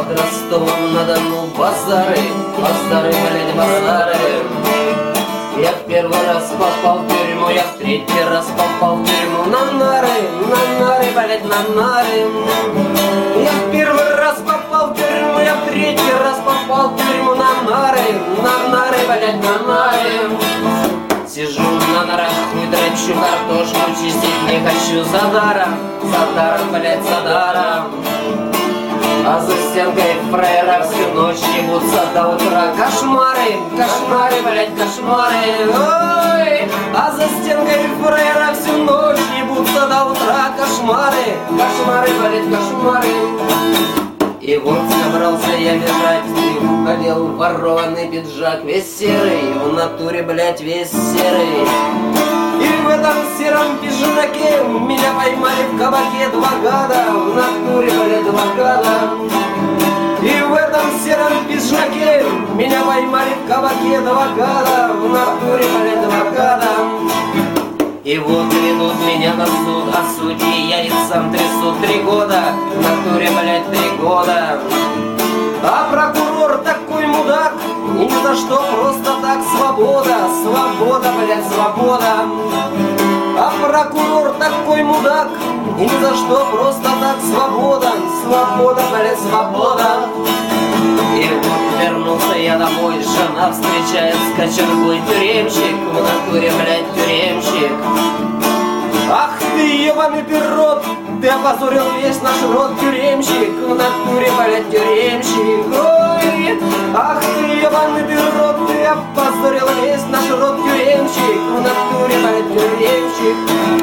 под Ростовом-на-Дону базары, базары, блядь, базары. Я в первый раз попал в тюрьму, я в третий раз попал в тюрьму. На нары, блядь, на нары. Я в первый раз попал в тюрьму, я в третий раз попал в тюрьму. На нары, блядь, на нары. Сижу на нарах, хуй дрочу, картошку чистить не хочу. За даром, блядь, за даром. А за стенкой фрейра всю ночь ебутся до утра. Кошмары, кошмары, блядь, кошмары. Ой, а за стенкой фрейра всю ночь ебутся до утра. Кошмары, кошмары, блядь, кошмары. И вот собрался я бежать, и надел ворованный пиджак, весь серый, в натуре, блядь, весь серый. И в этом сером пиджаке меня поймали в кабаке 2 года, в натуре, блядь, 2 года. И в этом сером пиджаке меня поймали в кабаке 2 года, в натуре, блядь, 2 года. И вот ведут меня на суд, а судьи яйцам трясут 3 года, в натуре, блядь, 3 года. А прокурор такой мудак, и ни за что просто так свобода, свобода, блядь, свобода. А прокурор такой мудак, и ни за что просто так свобода, свобода, блядь, свобода. И вот вернулся я домой, жена встречает с кочергой, тюремщик, в натуре, блядь, тюремщик. Ах ты, ебаный ты рот, ты опозорил весь наш род, тюремщик, в натуре, блядь, тюремщик. Ой, ах ты, ебаный ты рот, ты опозорил весь наш род, тюремщик, в натуре, блядь, тюремщик.